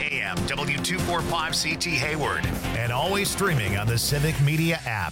AM W245CT Hayward, and always streaming on the Civic Media app.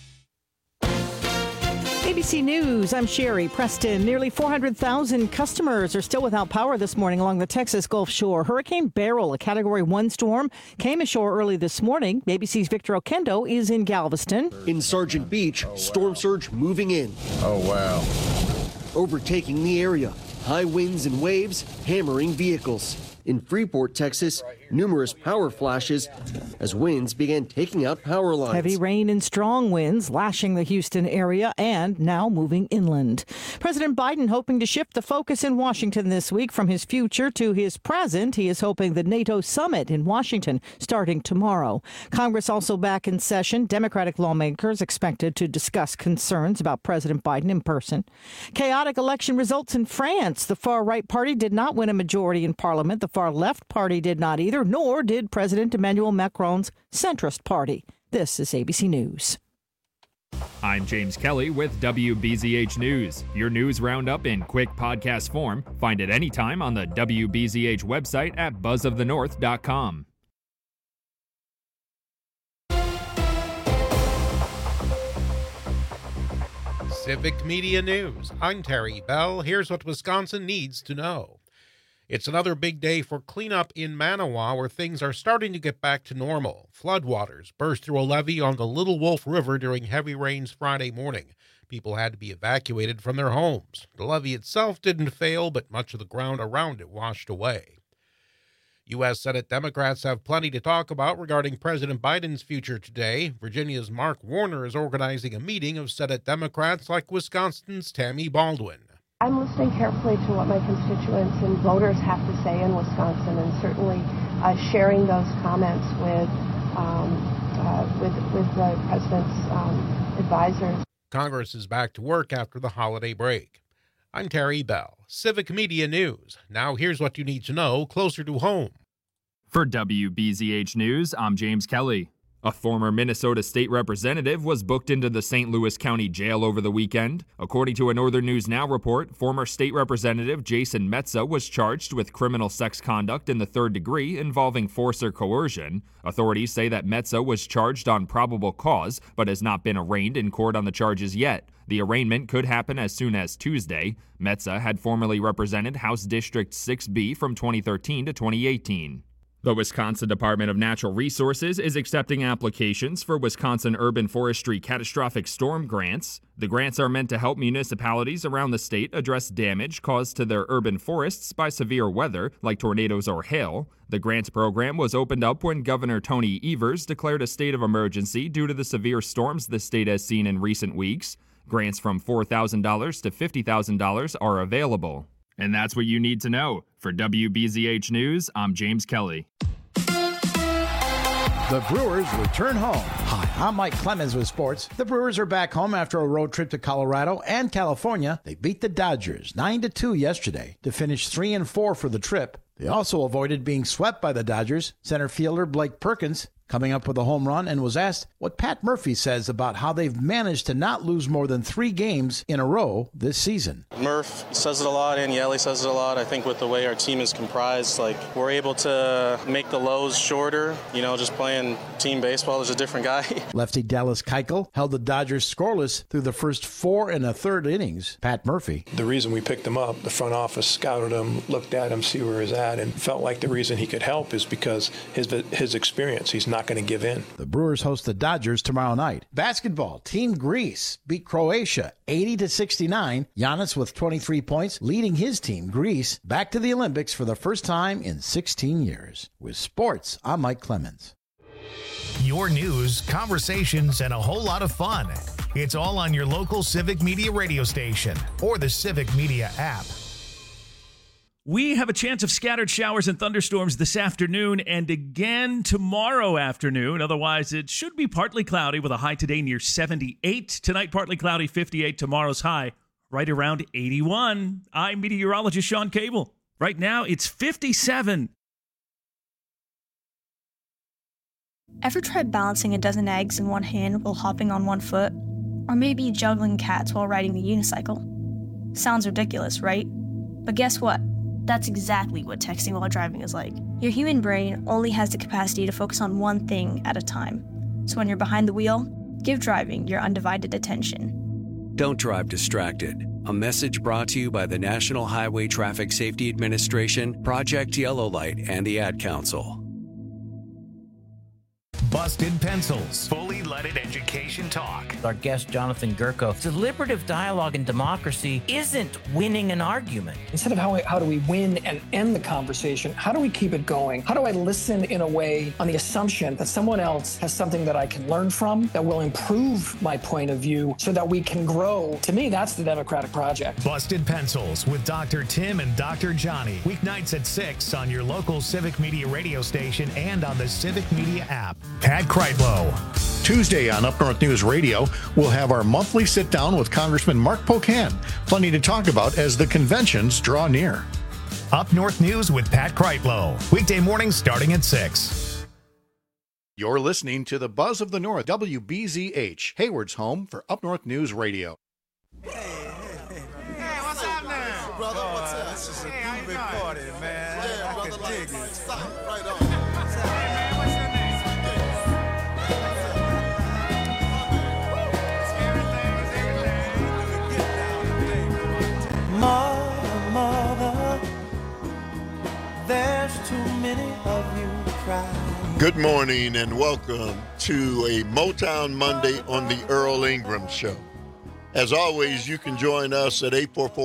ABC News, I'm Sherry Preston. Nearly 400,000 customers are still without power this morning along the Texas Gulf Shore. Hurricane Beryl, a Category 1 storm, came ashore early this morning. ABC's Victor Oquendo is in Galveston. In Sargent Beach, storm surge moving in. Oh, wow. Overtaking the area. High winds and waves hammering vehicles. In Freeport, Texas, numerous power flashes as winds began taking out power lines. Heavy rain and strong winds lashing the Houston area and now moving inland. President Biden hoping to shift the focus in Washington this week from his future to his present. He is hoping the NATO summit in Washington starting tomorrow. Congress also back in session. Democratic lawmakers expected to discuss concerns about President Biden in person. Chaotic election results in France. The far-right party did not win a majority in parliament. The far-left party did not either, nor did President Emmanuel Macron's centrist party. This is ABC News. I'm James Kelly with WBZH News. Your news roundup in quick podcast form. Find it anytime on the WBZH website at buzzofthenorth.com. Civic Media News. I'm Terry Bell. Here's what Wisconsin needs to know. It's another big day for cleanup in Manawa, where things are starting to get back to normal. Floodwaters burst through a levee on the Little Wolf River during heavy rains Friday morning. People had to be evacuated from their homes. The levee itself didn't fail, but much of the ground around it washed away. U.S. Senate Democrats have plenty to talk about regarding President Biden's future today. Virginia's Mark Warner is organizing a meeting of Senate Democrats like Wisconsin's Tammy Baldwin. I'm listening carefully to what my constituents and voters have to say in Wisconsin, and certainly sharing those comments with the president's advisors. Congress is back to work after the holiday break. I'm Terry Bell, Civic Media News. Now here's what you need to know closer to home. For WBZH News, I'm James Kelly. A former Minnesota state representative was booked into the St. Louis County Jail over the weekend. According to a Northern News Now report, former state representative Jason Metza was charged with criminal sex conduct in the third degree involving force or coercion. Authorities say that Metza was charged on probable cause, but has not been arraigned in court on the charges yet. The arraignment could happen as soon as Tuesday. Metza had formerly represented House District 6B from 2013 to 2018. The Wisconsin Department of Natural Resources is accepting applications for Wisconsin Urban Forestry Catastrophic Storm Grants. The grants are meant to help municipalities around the state address damage caused to their urban forests by severe weather, like tornadoes or hail. The grants program was opened up when Governor Tony Evers declared a state of emergency due to the severe storms the state has seen in recent weeks. Grants from $4,000 to $50,000 are available. And that's what you need to know. For WBZH News, I'm James Kelly. The Brewers return home. Hi, I'm Mike Clemens with sports. The Brewers are back home after a road trip to Colorado and California. They beat the Dodgers 9-2 yesterday to finish 3-4 for the trip. They also avoided being swept by the Dodgers. Center fielder Blake Perkins coming up with a home run and was asked what Pat Murphy says about how they've managed to not lose more than 3 games in a row this season. Murph says it a lot, and Yelly says it a lot. I think with the way our team is comprised, we're able to make the lows shorter. Just playing team baseball, there's a different guy. Lefty Dallas Keuchel held the Dodgers scoreless through the first 4 1/3 innings. Pat Murphy. The reason we picked him up, the front office scouted him, looked at him, see where he's at, and felt like the reason he could help is because his experience. He's not going to give in. The Brewers host the Dodgers tomorrow night. Basketball, Team Greece beat Croatia 80-69. Giannis with 23 points, leading his team, Greece, back to the Olympics for the first time in 16 years. With sports, I'm Mike Clemens. Your news, conversations, and a whole lot of fun. It's all on your local Civic Media radio station or the Civic Media app. We have a chance of scattered showers and thunderstorms this afternoon and again tomorrow afternoon. Otherwise, it should be partly cloudy with a high today near 78. Tonight, partly cloudy, 58. Tomorrow's high right around 81. I'm meteorologist Sean Cable. Right now, it's 57. Ever tried balancing a dozen eggs in one hand while hopping on one foot? Or maybe juggling cats while riding a unicycle? Sounds ridiculous, right? But guess what? That's exactly what texting while driving is like. Your human brain only has the capacity to focus on one thing at a time. So when you're behind the wheel, give driving your undivided attention. Don't drive distracted. A message brought to you by the National Highway Traffic Safety Administration, Project Yellow Light, and the Ad Council. Busted Pencils, fully leaded education talk. Our guest, Jonathan Gurko, deliberative dialogue and democracy isn't winning an argument. Instead of how do we win and end the conversation, how do we keep it going? How do I listen in a way on the assumption that someone else has something that I can learn from, that will improve my point of view so that we can grow? To me, that's the democratic project. Busted Pencils with Dr. Tim and Dr. Johnny. Weeknights at 6 on your local Civic Media radio station and on the Civic Media app. Pat Kreitlow. Tuesday on Up North News Radio, we'll have our monthly sit-down with Congressman Mark Pocan. Plenty to talk about as the conventions draw near. Up North News with Pat Kreitlow. Weekday mornings starting at 6. You're listening to the Buzz of the North, WBZH, Hayward's home for Up North News Radio. Hey, what's up now? Brother, what's up? This is a big party, man. Yeah, brother, I can dig it. Stop right on. Mother, there's too many of you crying. Good morning and welcome to a Motown Monday on the Earl Ingram Show. As always, you can join us at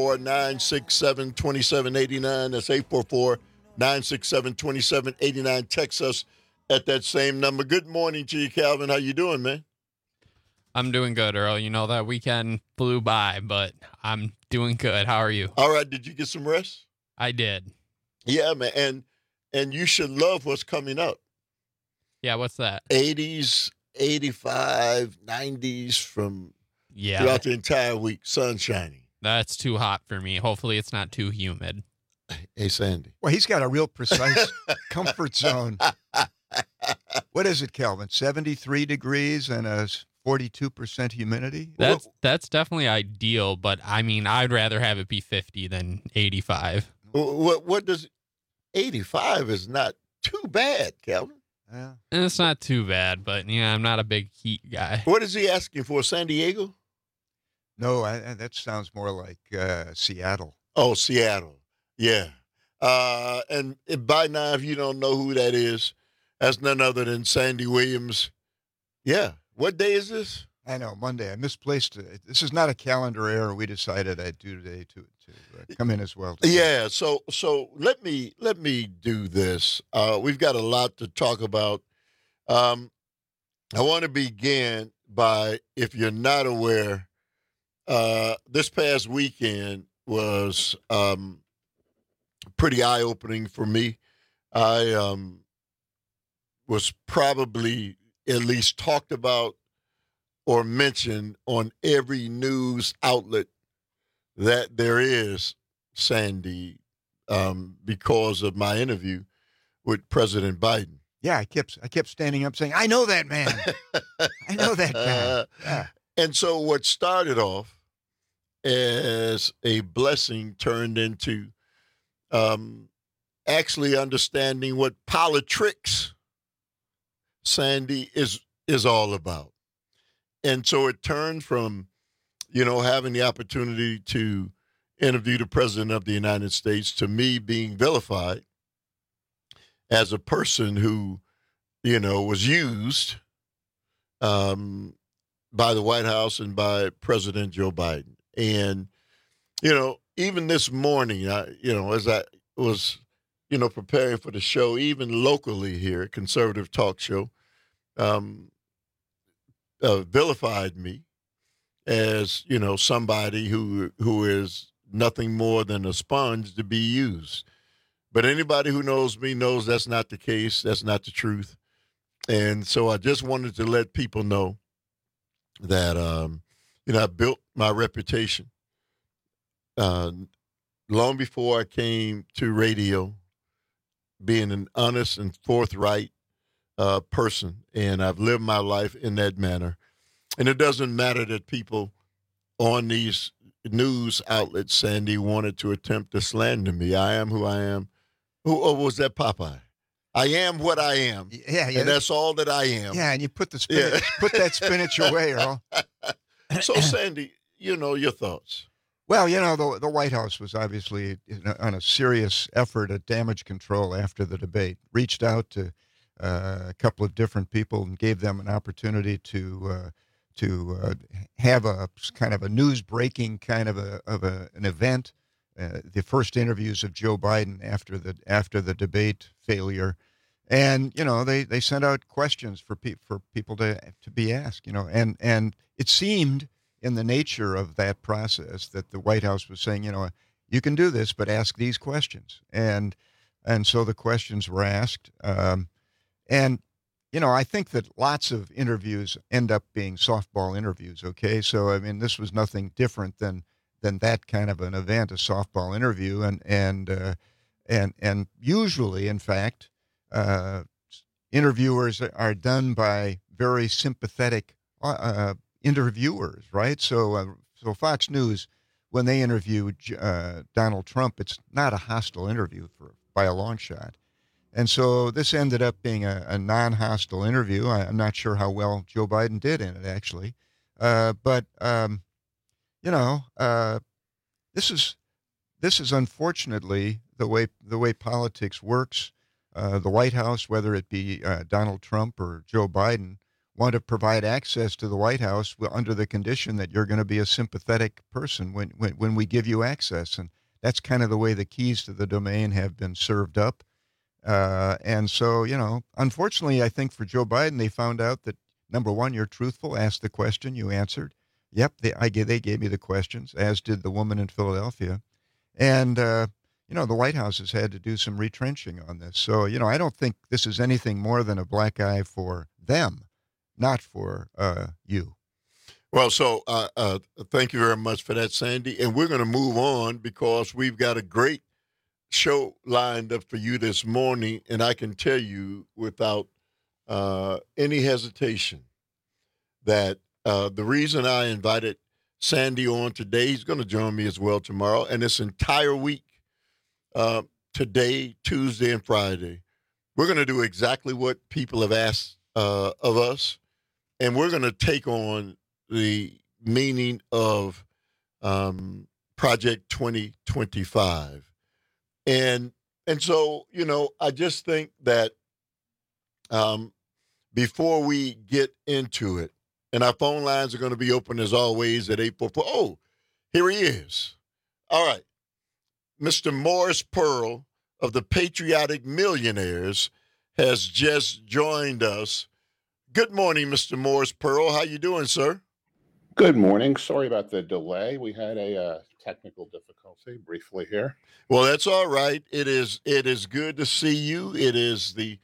844-967-2789. That's 844-967-2789. Text us at that same number. Good morning to you, Calvin. How you doing, man? I'm doing good, Earl. You know, that weekend flew by, but I'm doing good. How are you? All right. Did you get some rest? I did. Yeah, man. And you should love what's coming up. Yeah, what's that? 80s, 85, 90s from throughout the entire week. Sun shining. That's too hot for me. Hopefully it's not too humid. Hey, Sandy. Well, he's got a real precise comfort zone. What is it, Kelvin? 73 degrees and a 42% humidity? That's definitely ideal, but I mean, I'd rather have it be 50 than 85. What does 85 is not too bad, Calvin. Yeah. And it's not too bad, but yeah, I'm not a big heat guy. What is he asking for, San Diego? No, that sounds more like Seattle. Oh, Seattle. Yeah. And by now, if you don't know who that is, that's none other than Sandy Williams. Yeah. What day is this? I know, Monday. I misplaced it. This is not a calendar error. We decided I'd do today to come in as well. Yeah, so let me do this. We've got a lot to talk about. I want to begin by, if you're not aware, this past weekend was pretty eye-opening for me. I was probably at least talked about or mentioned on every news outlet that there is, Sandy, because of my interview with President Biden. Yeah, I kept standing up saying, I know that man. I know that guy. Yeah. And so what started off as a blessing turned into actually understanding what politricks, Sandy, is all about. And so it turned from, having the opportunity to interview the President of the United States to me being vilified as a person who, was used by the White House and by President Joe Biden. And, even this morning, as I was, preparing for the show, even locally here, Conservative Talk Show, vilified me as, somebody who is nothing more than a sponge to be used. But anybody who knows me knows that's not the case. That's not the truth. And so I just wanted to let people know that, I built my reputation long before I came to radio, being an honest and forthright person, and I've lived my life in that manner. And it doesn't matter that people on these, news outlet, Sandy, wanted to attempt to slander me. I am who I am. Or was that Popeye? I am what I am. Yeah. And that's all that I am. Yeah, and you put the spinach, put that spinach away, Earl. So, Sandy, your thoughts. Well, the White House was obviously on a serious effort at damage control after the debate. Reached out to a couple of different people and gave them an opportunity to have a kind of a news breaking kind of an event. The first interviews of Joe Biden after the debate failure, and they sent out questions for people to be asked. And it seemed in the nature of that process that the White House was saying, you can do this, but ask these questions, and so the questions were asked, and I think that lots of interviews end up being softball interviews. Okay, so I mean this was nothing different than that kind of an event, a softball interview, and usually, in fact, interviewers are done by very sympathetic interviewers, right? So Fox News, when they interview Donald Trump, it's not a hostile interview by a long shot, and so this ended up being a non-hostile interview. I'm not sure how well Joe Biden did in it actually, but. This is unfortunately the way politics works. The White House, whether it be Donald Trump or Joe Biden, want to provide access to the White House under the condition that you're going to be a sympathetic person when we give you access, and that's kind of the way the keys to the domain have been served up. And so, unfortunately, I think for Joe Biden, they found out that number one, you're truthful, asked the question, you answered. Yep, they gave me the questions, as did the woman in Philadelphia. And, the White House has had to do some retrenching on this. So, I don't think this is anything more than a black eye for them, not for you. Well, so thank you very much for that, Sandy. And we're going to move on because we've got a great show lined up for you this morning. And I can tell you without any hesitation that the reason I invited Sandy on today, he's going to join me as well tomorrow, and this entire week, today, Tuesday, and Friday, we're going to do exactly what people have asked of us, and we're going to take on the meaning of Project 2025. And so, I just think that before we get into it, and our phone lines are going to be open as always at 844. Oh, here he is. All right. Mr. Morris Pearl of the Patriotic Millionaires has just joined us. Good morning, Mr. Morris Pearl. How you doing, sir? Good morning. Sorry about the delay. We had a technical difficulty briefly here. Well, that's all right. It is good to see you. It is the,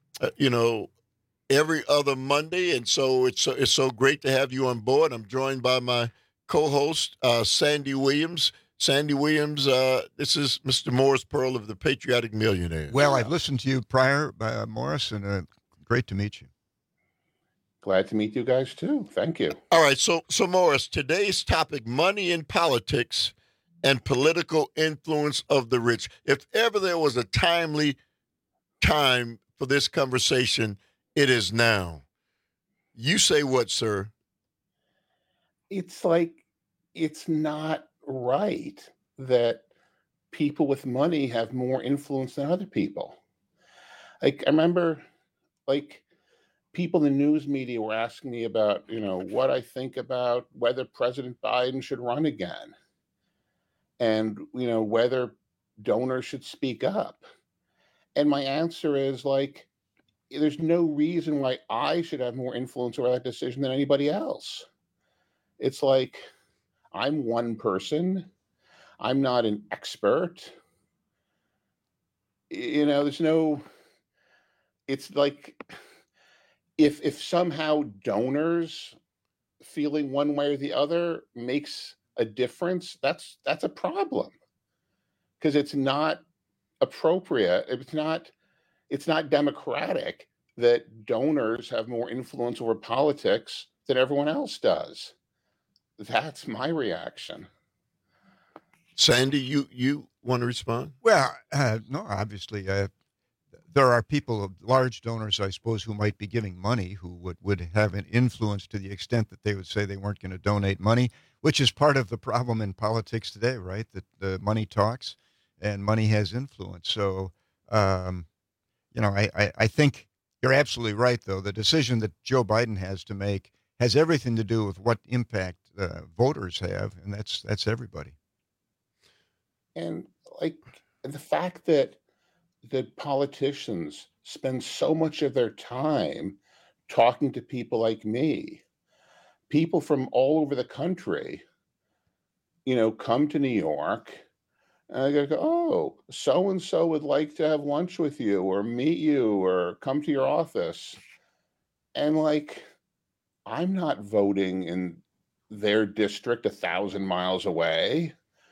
every other Monday, and so it's so great to have you on board. I'm joined by my co-host, Sandy Williams. Sandy Williams, this is Mr. Morris Pearl of the Patriotic Millionaires. Well, I've listened to you prior, Morris, and great to meet you. Glad to meet you guys, too. Thank you. All right, so Morris, today's topic, money in politics and political influence of the rich. If ever there was a timely time for this conversation, it is now. You say what, sir? It's like, it's not right that people with money have more influence than other people. Like, I remember, people in the news media were asking me about, what I think about whether President Biden should run again. And, whether donors should speak up. And my answer is, there's no reason why I should have more influence over that decision than anybody else. It's like, I'm one person. I'm not an expert. There's no, it's like, if somehow donors feeling one way or the other makes a difference, that's a problem. Because it's not appropriate. It's not democratic that donors have more influence over politics than everyone else does. That's my reaction. Sandy, you want to respond? Well, no, obviously, there are people, large donors, I suppose, who might be giving money who would have an influence to the extent that they would say they weren't going to donate money, which is part of the problem in politics today, right? That the money talks and money has influence. So, I think you're absolutely right, though. The decision that Joe Biden has to make has everything to do with what impact voters have, and that's everybody. And the fact that politicians spend so much of their time talking to people like me, people from all over the country, come to New York, and I go, oh, so-and-so would like to have lunch with you or meet you or come to your office. And I'm not voting in their district 1,000 miles away.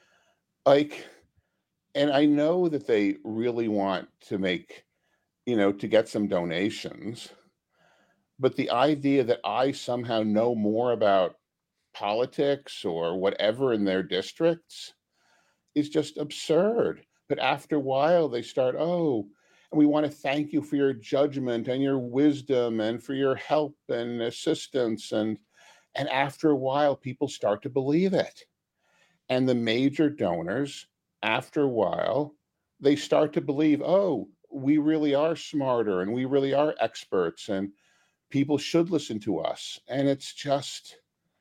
And I know that they really want to make, to get some donations. But the idea that I somehow know more about politics or whatever in their districts is just absurd. But after a while, they start, and we want to thank you for your judgment and your wisdom and for your help and assistance. And after a while, people start to believe it. And the major donors, after a while, they start to believe, we really are smarter and we really are experts and people should listen to us. And it's just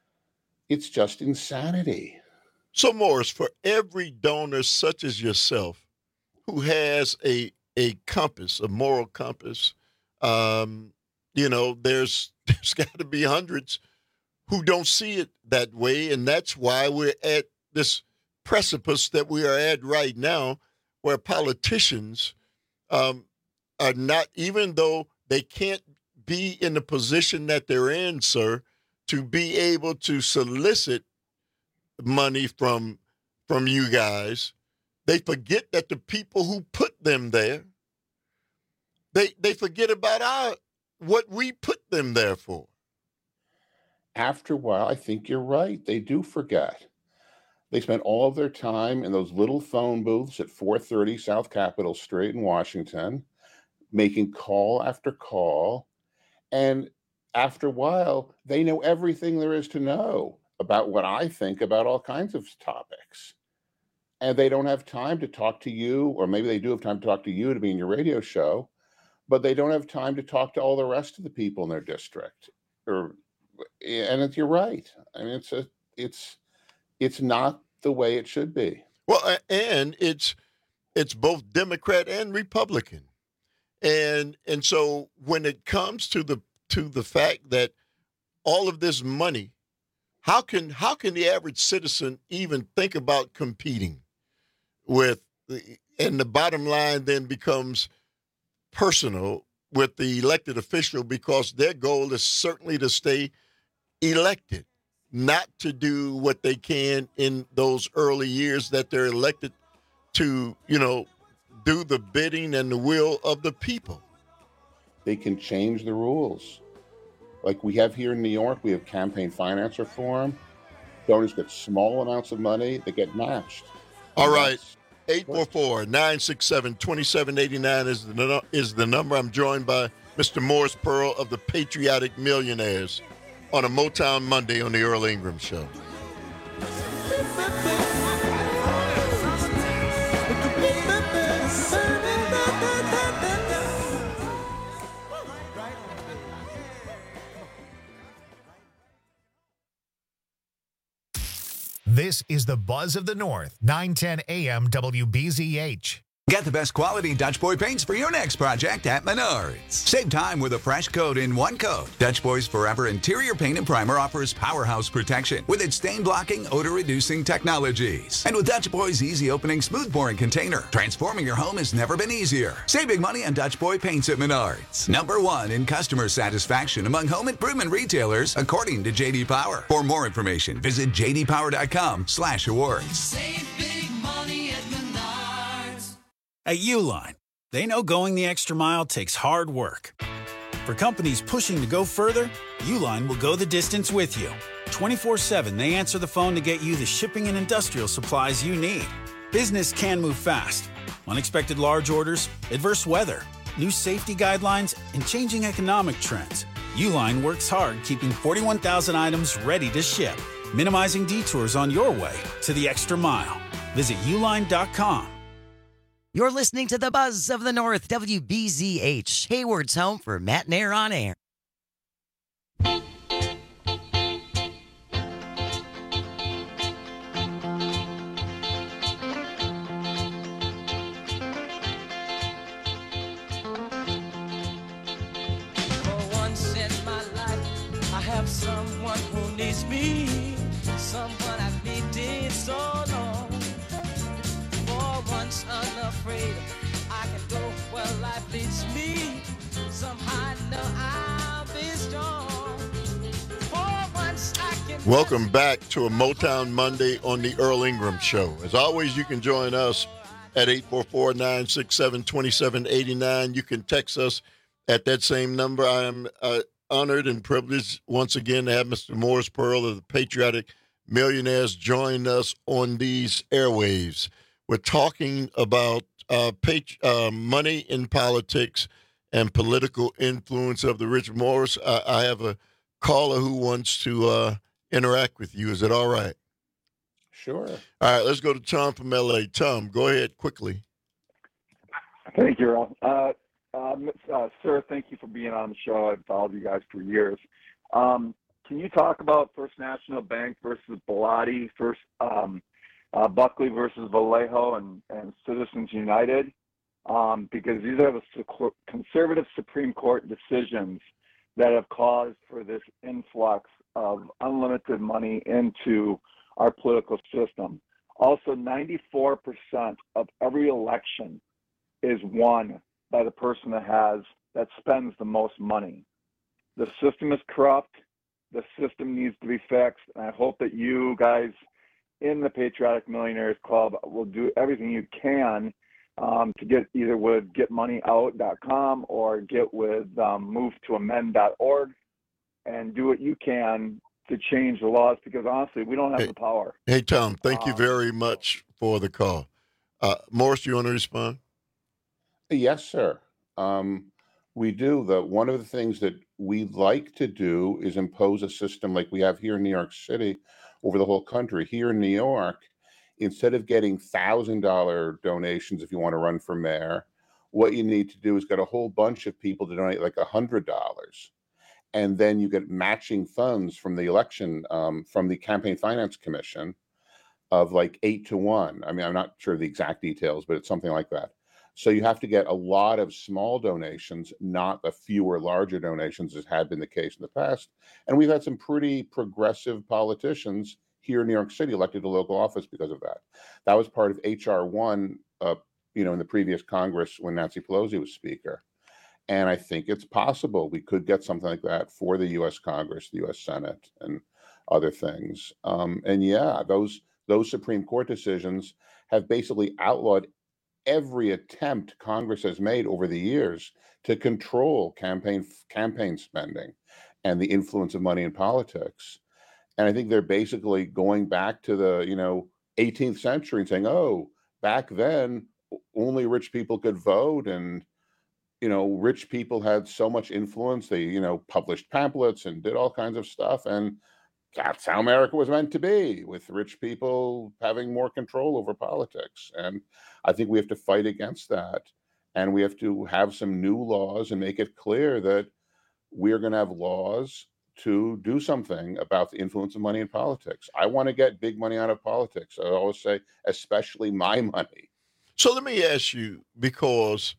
insanity. So, Morris, for every donor such as yourself who has a compass, a moral compass, there's got to be hundreds who don't see it that way. And that's why we're at this precipice that we are at right now, where politicians are not, even though they can't be in the position that they're in, sir, to be able to solicit money from you guys, they forget that the people who put them there, they forget about what we put them there for. After a while, I think you're right. They do forget. They spent all of their time in those little phone booths at 430 South Capitol Street in Washington, making call after call. And after a while, they know everything there is to know about what I think about all kinds of topics. And they don't have time to talk to you, or maybe they do have time to talk to you to be in your radio show, but they don't have time to talk to all the rest of the people in their district. And you're right. I mean, it's not the way it should be. Well, and it's both Democrat and Republican, and so when it comes to the fact that all of this money, how can the average citizen even think about competing with? And the bottom line then becomes personal with the elected official, because their goal is certainly to stay elected, not to do what they can in those early years that they're elected to, do the bidding and the will of the people. They can change the rules. Like we have here in New York, we have campaign finance reform. Donors get small amounts of money that get matched. All right. 844-967-2789 is the number. I'm joined by Mr. Morris Pearl of the Patriotic Millionaires on a Motown Monday on the Earl Ingram Show. This is the Buzz of the North, 910 AM WBZH. Get the best quality Dutch Boy paints for your next project at Menards. Save time with a fresh coat in one coat. Dutch Boy's Forever Interior Paint and Primer offers powerhouse protection with its stain-blocking, odor-reducing technologies. And with Dutch Boy's easy opening, smooth pouring container, transforming your home has never been easier. Save big money on Dutch Boy paints at Menards. #1 in customer satisfaction among home improvement retailers, according to J.D. Power. For more information, visit jdpower.com/awards. Save big money at Menards. At Uline, they know going the extra mile takes hard work. For companies pushing to go further, Uline will go the distance with you. 24/7, they answer the phone to get you the shipping and industrial supplies you need. Business can move fast. Unexpected large orders, adverse weather, new safety guidelines, and changing economic trends. Uline works hard keeping 41,000 items ready to ship, minimizing detours on your way to the extra mile. Visit uline.com. You're listening to the Buzz of the North, WBZH, Hayward's home for Matt Nair on Air. Someone who needs me, someone I've needed so long. For once unafraid, I can go where life leads me. Somehow I know I'll be strong. For once I can. Welcome back to a Motown Monday on the Earl Ingram Show. As always, you can join us at 844-967-2789. You can text us at that same number. I am honored and privileged once again to have Mr. Morris Pearl of the Patriotic Millionaires join us on these airwaves. We're talking about money in politics and political influence of the rich. Morris, I have a caller who wants to interact with you. Is it all right? Sure. All right, let's go to Tom from L.A. Tom, go ahead quickly. Thank you, Earl. Sir, thank you for being on the show. I've followed you guys for years. Can you talk about First National Bank versus Bellotti, Buckley versus Vallejo, and Citizens United? Because these are the conservative Supreme Court decisions that have caused for this influx of unlimited money into our political system. Also, 94% of every election is won by the person that spends the most money. The system is corrupt. The system needs to be fixed. And I hope that you guys in the Patriotic Millionaires Club will do everything you can to get either with getmoneyout.com or get with movetoamend.org and do what you can to change the laws, because honestly, we don't have the power. Hey, Tom, thank you very much for the call. Morris, you want to respond? Yes, sir. We do. One of the things that we like to do is impose a system like we have here in New York City over the whole country. Here in New York, instead of getting $1,000 donations if you want to run for mayor, what you need to do is get a whole bunch of people to donate like $100. And then you get matching funds from the election, from the Campaign Finance Commission of like 8-1. I mean, I'm not sure the exact details, but it's something like that. So you have to get a lot of small donations, not the fewer larger donations as had been the case in the past. And we've had some pretty progressive politicians here in New York City elected to local office because of that. That was part of H.R. 1, in the previous Congress when Nancy Pelosi was Speaker. And I think it's possible we could get something like that for the U.S. Congress, the U.S. Senate, and other things. And yeah, those Supreme Court decisions have basically outlawed every attempt Congress has made over the years to control campaign spending and the influence of money in politics. And I think they're basically going back to the 18th century and saying, oh, back then only rich people could vote, and rich people had so much influence. They published pamphlets and did all kinds of stuff, and that's how America was meant to be, with rich people having more control over politics. And I think we have to fight against that. And we have to have some new laws and make it clear that we're going to have laws to do something about the influence of money in politics. I want to get big money out of politics. I always say, especially my money. So let me ask you, because,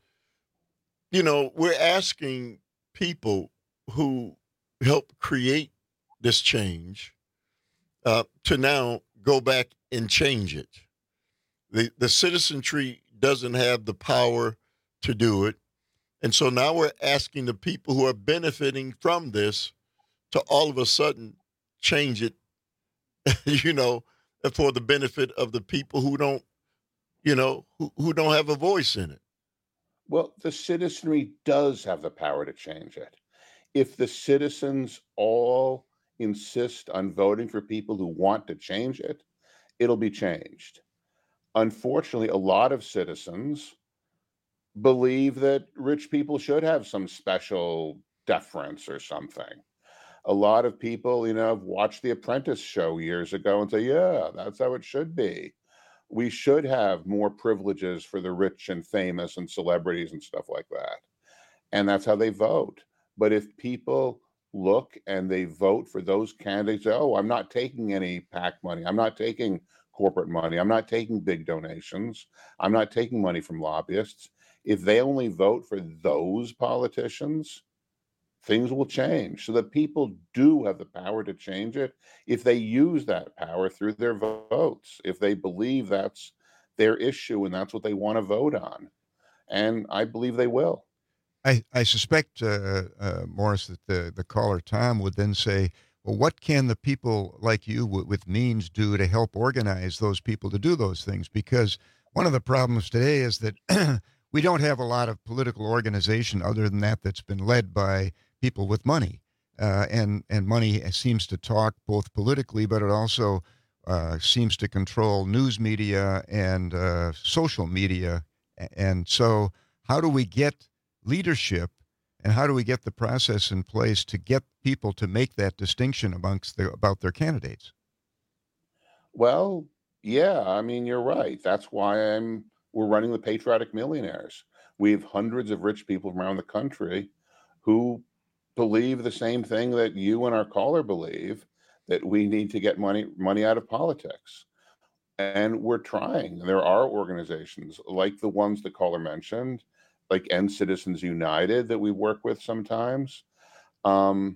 we're asking people who helped create this change to now go back and change it. The citizenry doesn't have the power to do it. And so now we're asking the people who are benefiting from this to all of a sudden change it, for the benefit of the people who don't, who don't have a voice in it. Well, the citizenry does have the power to change it. if the citizens all insist on voting for people who want to change it, it'll be changed. Unfortunately, a lot of citizens believe that rich people should have some special deference or something. A lot of people, have watched The Apprentice show years ago and say, yeah, that's how it should be. We should have more privileges for the rich and famous and celebrities and stuff like that. And that's how they vote. But if people look and they vote for those candidates, I'm not taking any PAC money. I'm not taking corporate money. I'm not taking big donations. I'm not taking money from lobbyists. If they only vote for those politicians, things will change, so that people do have the power to change it if they use that power through their votes, if they believe that's their issue and that's what they want to vote on. And I believe they will. I suspect, Morris, that the caller, Tom, would then say, well, what can the people like you with means do to help organize those people to do those things? Because one of the problems today is that we don't have a lot of political organization other than that's been led by people with money, and money seems to talk both politically, but it also seems to control news media and social media. And so how do we get leadership, and how do we get the process in place to get people to make that distinction about their candidates? Well, yeah, you're right. That's why we're running the Patriotic Millionaires. We have hundreds of rich people from around the country who believe the same thing that you and our caller believe, that we need to get money out of politics. And we're trying. There are organizations like the ones the caller mentioned, like End Citizens United, that we work with sometimes. A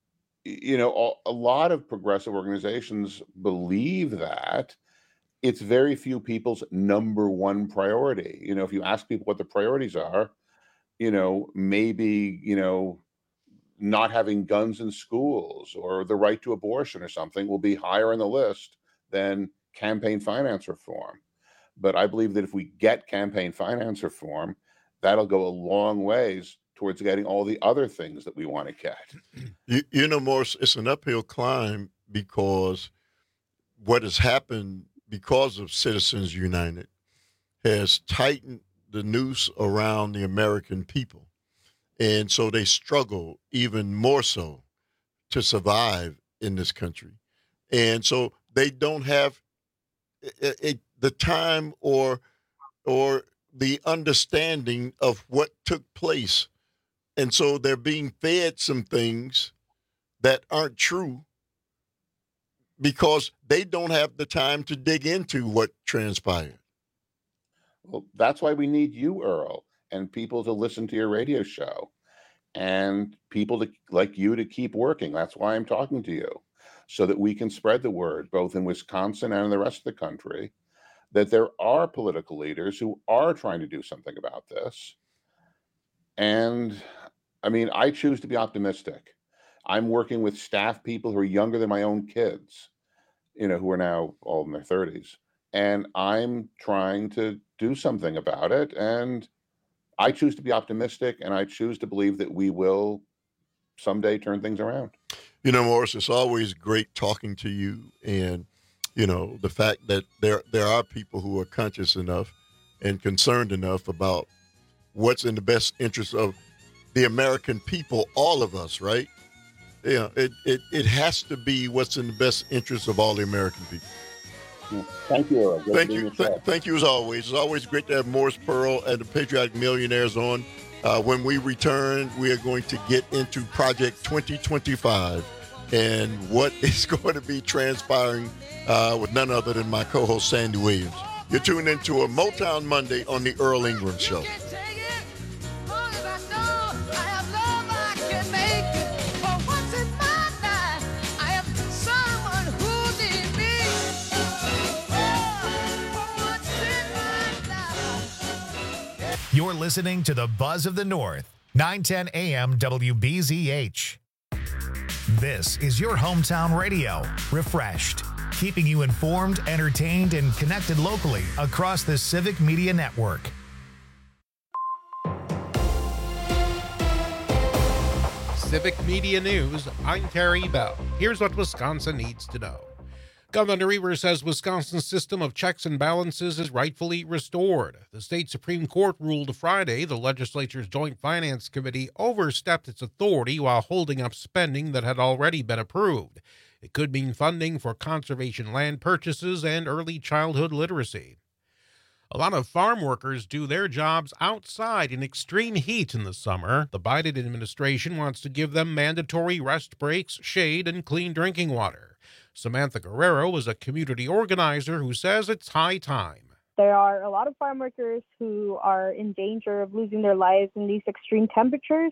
lot of progressive organizations believe that it's very few people's number one priority. If you ask people what the priorities are, maybe, not having guns in schools or the right to abortion or something will be higher on the list than campaign finance reform. But I believe that if we get campaign finance reform, that'll go a long ways towards getting all the other things that we want to get. Morris, it's an uphill climb, because what has happened because of Citizens United has tightened the noose around the American people. And so they struggle even more so to survive in this country. And so they don't have the time or the understanding of what took place. And so they're being fed some things that aren't true because they don't have the time to dig into what transpired. Well, that's why we need you, Earl, and people to listen to your radio show, and people like you to keep working. That's why I'm talking to you, so that we can spread the word, both in Wisconsin and in the rest of the country, that there are political leaders who are trying to do something about this. And I choose to be optimistic. I'm working with staff people who are younger than my own kids, who are now all in their 30s. And I'm trying to do something about it. And I choose to be optimistic, and I choose to believe that we will someday turn things around. Morris, it's always great talking to you. And, the fact that there are people who are conscious enough and concerned enough about what's in the best interest of the American people, all of us, right? It has to be what's in the best interest of all the American people. Thank you, Earl. Thank you. Thank you as always. It's always great to have Morris Pearl and the Patriotic Millionaires on. When we return, we are going to get into Project 2025 and what is going to be transpiring with none other than my co-host, Sandy Williams. You're tuned into a Motown Monday on the Earl Ingram Show. You're listening to the Buzz of the North, 910 AM WBZH. This is your hometown radio, refreshed, keeping you informed, entertained, and connected locally across the Civic Media Network. Civic Media News, I'm Terry Bell. Here's what Wisconsin needs to know. Governor Evers says Wisconsin's system of checks and balances is rightfully restored. The state Supreme Court ruled Friday the legislature's Joint Finance Committee overstepped its authority while holding up spending that had already been approved. It could mean funding for conservation land purchases and early childhood literacy. A lot of farm workers do their jobs outside in extreme heat in the summer. The Biden administration wants to give them mandatory rest breaks, shade, and clean drinking water. Samantha Guerrero is a community organizer who says it's high time. There are a lot of farm workers who are in danger of losing their lives in these extreme temperatures.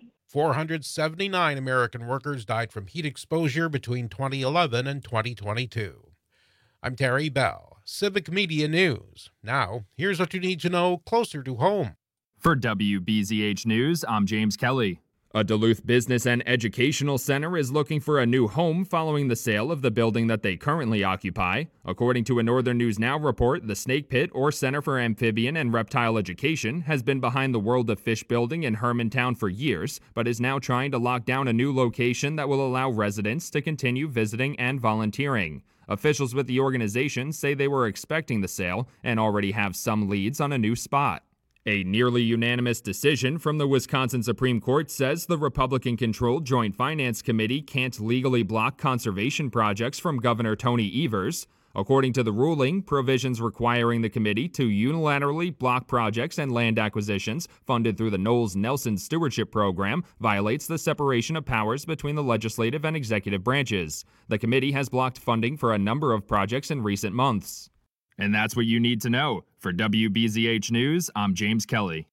479 American workers died from heat exposure between 2011 and 2022. I'm Terry Bell, Civic Media News. Now, here's what you need to know closer to home. For WBZH News, I'm James Kelly. A Duluth Business and Educational Center is looking for a new home following the sale of the building that they currently occupy. According to a Northern News Now report, the Snake Pit, or Center for Amphibian and Reptile Education, has been behind the World of Fish building in Hermantown for years, but is now trying to lock down a new location that will allow residents to continue visiting and volunteering. Officials with the organization say they were expecting the sale and already have some leads on a new spot. A nearly unanimous decision from the Wisconsin Supreme Court says the Republican-controlled Joint Finance Committee can't legally block conservation projects from Governor Tony Evers. According to the ruling, provisions requiring the committee to unilaterally block projects and land acquisitions funded through the Knowles-Nelson Stewardship Program violates the separation of powers between the legislative and executive branches. The committee has blocked funding for a number of projects in recent months. And that's what you need to know. For WBZH News, I'm James Kelly.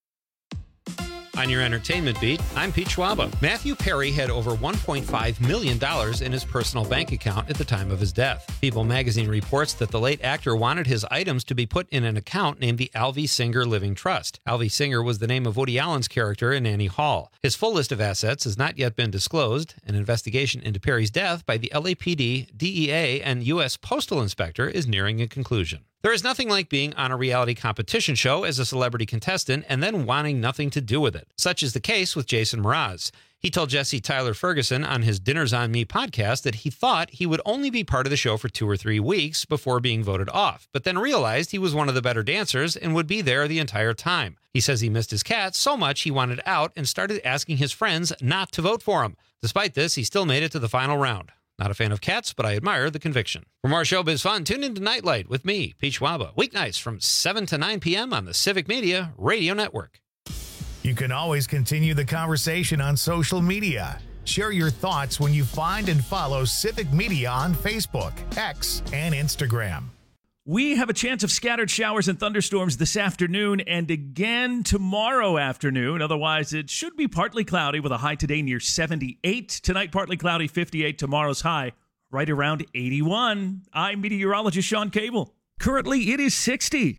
On your entertainment beat, I'm Pete Schwaba. Matthew Perry had over $1.5 million in his personal bank account at the time of his death. People magazine reports that the late actor wanted his items to be put in an account named the Alvy Singer Living Trust. Alvy Singer was the name of Woody Allen's character in Annie Hall. His full list of assets has not yet been disclosed. An investigation into Perry's death by the LAPD, DEA, and U.S. Postal Inspector is nearing a conclusion. There is nothing like being on a reality competition show as a celebrity contestant and then wanting nothing to do with it. Such is the case with Jason Mraz. He told Jesse Tyler Ferguson on his Dinners on Me podcast that he thought he would only be part of the show for 2 or 3 weeks before being voted off, but then realized he was one of the better dancers and would be there the entire time. He says he missed his cat so much he wanted out and started asking his friends not to vote for him. Despite this, he still made it to the final round. Not a fan of cats, but I admire the conviction. For more showbiz fun, tune into Nightlight with me, Pete Schwaba, weeknights from 7 to 9 p.m. on the Civic Media Radio Network. You can always continue the conversation on social media. Share your thoughts when you find and follow Civic Media on Facebook, X, and Instagram. We have a chance of scattered showers and thunderstorms this afternoon and again tomorrow afternoon. Otherwise, it should be partly cloudy with a high today near 78. Tonight, partly cloudy, 58. Tomorrow's high right around 81. I'm meteorologist Sean Cable. Currently, it is 60.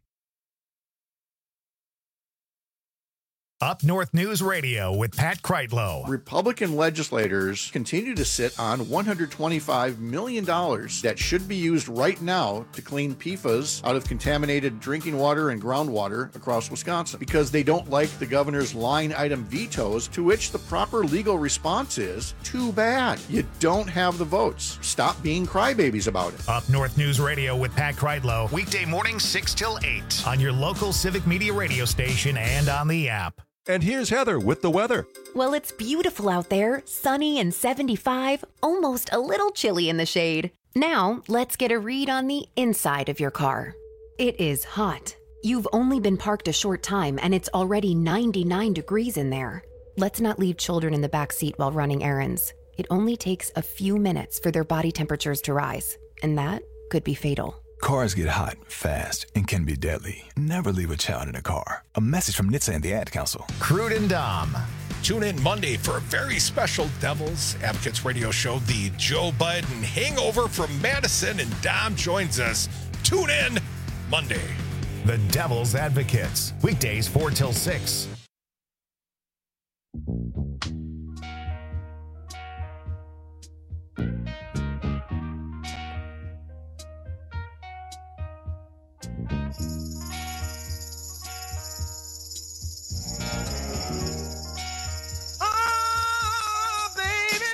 Up North News Radio with Pat Kreitlow. Republican legislators continue to sit on $125 million that should be used right now to clean PFAS out of contaminated drinking water and groundwater across Wisconsin because they don't like the governor's line item vetoes, to which the proper legal response is, too bad. You don't have the votes. Stop being crybabies about it. Up North News Radio with Pat Kreitlow. Weekday morning 6 till 8 on your local Civic Media radio station and on the app. And here's Heather with the weather. Well, it's beautiful out there, sunny and 75, almost a little chilly in the shade. Now, let's get a read on the inside of your car. It is hot. You've only been parked a short time and it's already 99 degrees in there. Let's not leave children in the back seat while running errands. It only takes a few minutes for their body temperatures to rise, and that could be fatal. Cars get hot, fast, and can be deadly. Never leave a child in a car. A message from NHTSA and the Ad Council. Crude and Dom. Tune in Monday for a very special Devil's Advocates radio show, the Joe Biden Hangover from Madison, and Dom joins us. Tune in Monday. The Devil's Advocates. Weekdays 4 till 6. Oh, baby.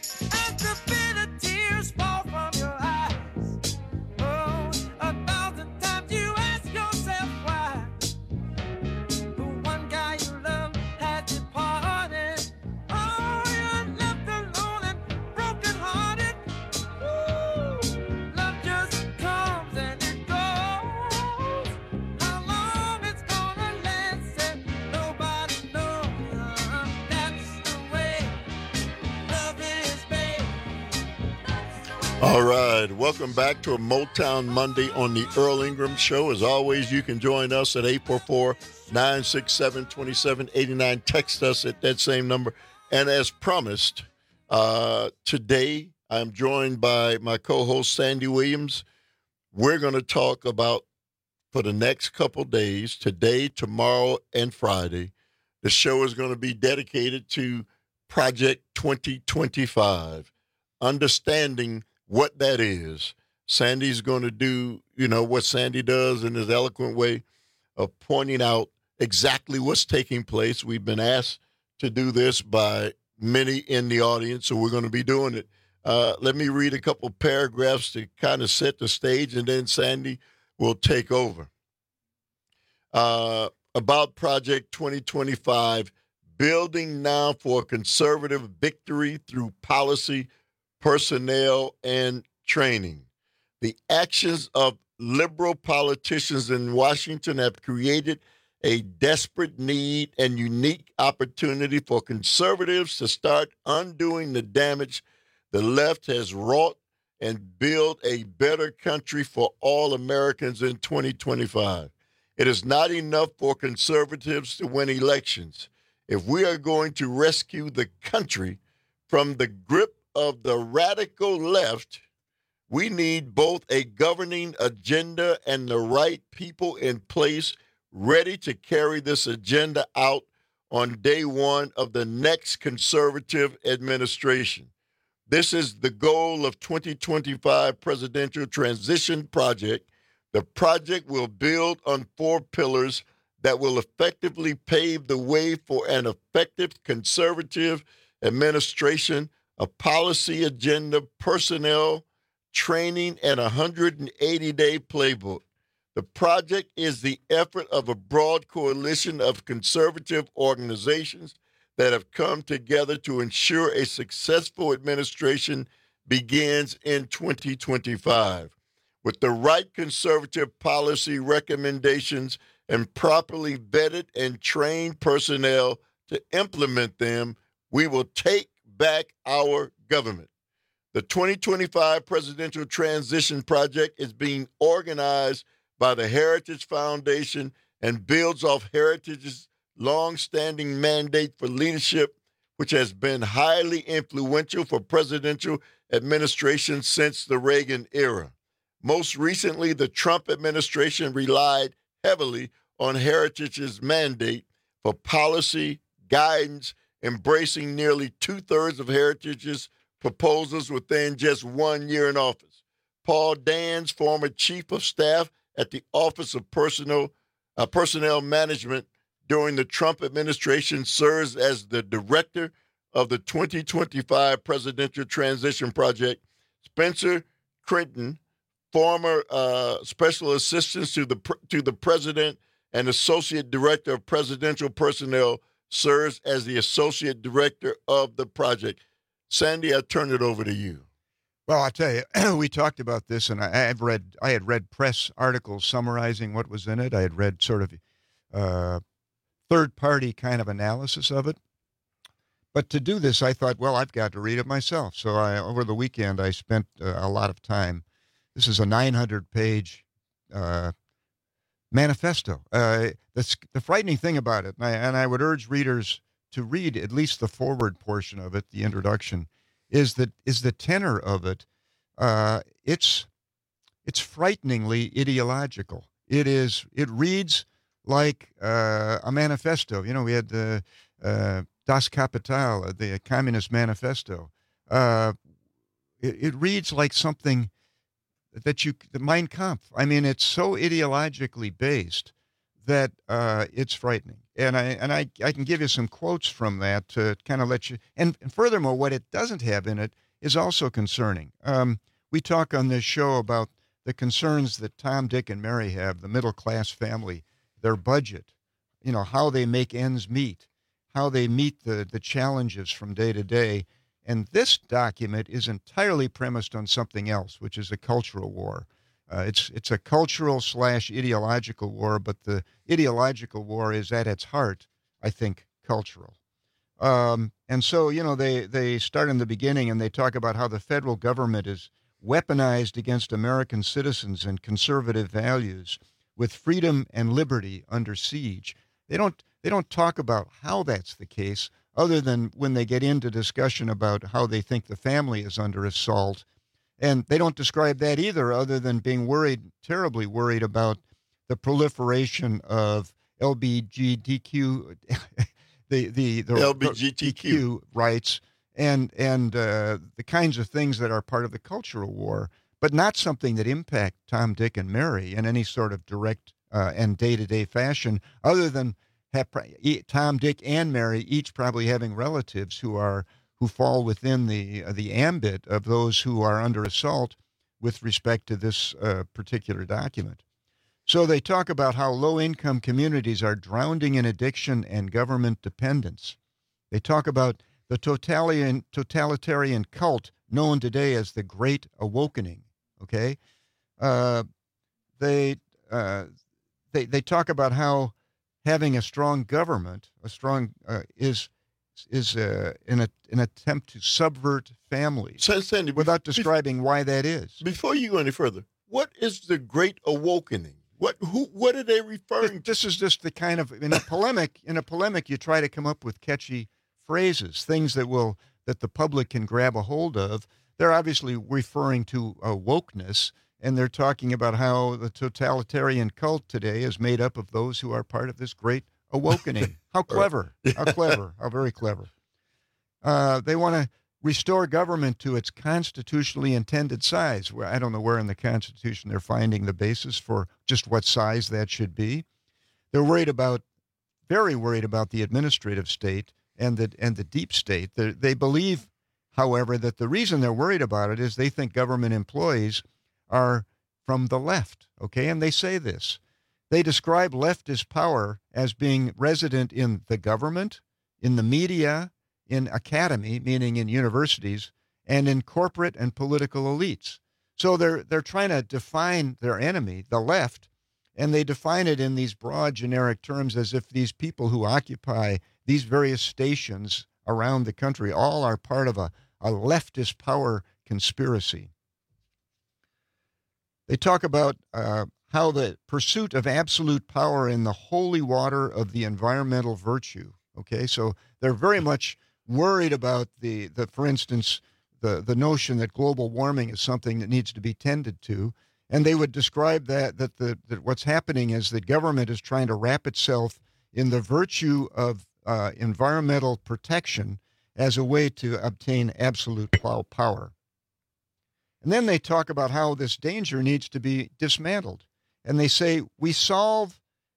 All right. Welcome back to a Motown Monday on the Earl Ingram Show. As always, you can join us at 844-967-2789. Text us at that same number. And as promised, today I'm joined by my co-host, Sandy Williams. We're going to talk about, for the next couple days, today, tomorrow, and Friday, the show is going to be dedicated to Project 2025, understanding what that is. Sandy's going to do, what Sandy does in his eloquent way of pointing out exactly what's taking place. We've been asked to do this by many in the audience, so we're going to be doing it. Let me read a couple paragraphs to kind of set the stage, and then Sandy will take over. About Project 2025, building now for a conservative victory through policy, personnel, and training. The actions of liberal politicians in Washington have created a desperate need and unique opportunity for conservatives to start undoing the damage the left has wrought and build a better country for all Americans in 2025. It is not enough for conservatives to win elections. If we are going to rescue the country from the grip of the radical left, we need both a governing agenda and the right people in place ready to carry this agenda out on day one of the next conservative administration. This is the goal of 2025 Presidential Transition Project. The project will build on 4 pillars that will effectively pave the way for an effective conservative administration, a policy agenda, personnel, training, and a 180-day playbook. The project is the effort of a broad coalition of conservative organizations that have come together to ensure a successful administration begins in 2025. With the right conservative policy recommendations and properly vetted and trained personnel to implement them, we will take back our government. The 2025 Presidential Transition Project is being organized by the Heritage Foundation and builds off Heritage's long-standing mandate for leadership, which has been highly influential for presidential administrations since the Reagan era. Most recently, the Trump administration relied heavily on Heritage's mandate for policy guidance, embracing nearly 2/3 of Heritage's proposals within just 1 year in office. Paul Dans, former chief of staff at the Office of Personnel Management during the Trump administration, serves as the director of the 2025 Presidential Transition Project. Spencer Critton, former special assistant to the president and associate director of presidential personnel, serves as the associate director of the project. Sandy, I turn it over to you. Well, I tell you, we talked about this, and I had read press articles summarizing what was in it. I had read sort of third-party kind of analysis of it. But to do this, I thought, well, I've got to read it myself. So over the weekend, I spent a lot of time. This is a 900-page manifesto. The frightening thing about it, and I would urge readers to read at least the forward portion of it, the introduction, is the tenor of it. It's frighteningly ideological. It reads like a manifesto. You know, we had the Das Kapital, the Communist Manifesto. It reads like something the Mein Kampf. I mean, it's so ideologically based that it's frightening. And I can give you some quotes from that to kind of let you. And furthermore, what it doesn't have in it is also concerning. We talk on this show about the concerns that Tom, Dick, and Mary have, the middle-class family, their budget, you know, how they make ends meet, how they meet the challenges from day to day. And this document is entirely premised on something else, which is a cultural war. It's a cultural / ideological war, but the ideological war is at its heart, I think, cultural. And so, you know, they start in the beginning and they talk about how the federal government weaponized against American citizens and conservative values, with freedom and liberty under siege. They don't talk about how that's the case, other than when they get into discussion about how they think the family is under assault. And they don't describe that either, other than being terribly worried about the proliferation of LGBTQ, the LGBTQ rights, and the kinds of things that are part of the cultural war, but not something that impact Tom, Dick, and Mary in any sort of direct and day-to-day fashion, other than Tom, Dick, and Mary each probably having relatives who fall within the ambit of those who are under assault with respect to this particular document. So they talk about how low-income communities are drowning in addiction and government dependence. They talk about the totalitarian cult known today as the Great Awakening. Okay, they talk about how having a strong government, is an attempt to subvert families. Sandy, without describing why that is. Before you go any further, what is the Great Awakening? What are they referring to? This is just the kind of in a polemic. You try to come up with catchy phrases, things that the public can grab a hold of. They're obviously referring to wokeness, and they're talking about how the totalitarian cult today is made up of those who are part of this Great Awakening. How clever! How clever! How very clever! They want to restore government to its constitutionally intended size. I don't know where in the Constitution they're finding the basis for just what size that should be. They're very worried about the administrative state and the deep state. They believe, however, that the reason they're worried about it is they think government employees are from the left. Okay, and they say this. They describe leftist power as being resident in the government, in the media, in academy, meaning in universities, and in corporate and political elites. So they're trying to define their enemy, the left, and they define it in these broad generic terms as if these people who occupy these various stations around the country all are part of a leftist power conspiracy. They talk about how the pursuit of absolute power in the holy water of the environmental virtue. Okay, so they're very much worried about for instance, the notion that global warming is something that needs to be tended to, and they would describe that what's happening is that government is trying to wrap itself in the virtue of environmental protection as a way to obtain absolute power. And then they talk about how this danger needs to be dismantled. And they say, we solve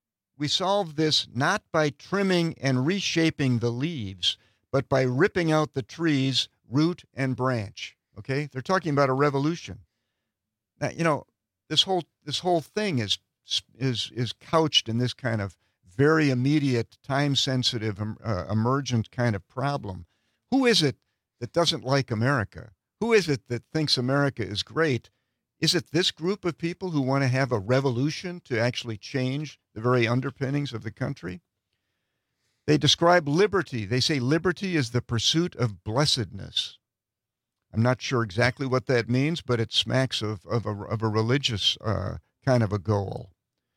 this not by trimming and reshaping the leaves, but by ripping out the trees, root and branch. Okay? They're talking about a revolution. Now, this whole thing is couched in this kind of very immediate, time-sensitive, emergent kind of problem. Who is it that doesn't like America? Who is it that thinks America is great? Is it this group of people who want to have a revolution to actually change the very underpinnings of the country? They describe liberty. They say liberty is the pursuit of blessedness. I'm not sure exactly what that means, but it smacks of a religious kind of a goal.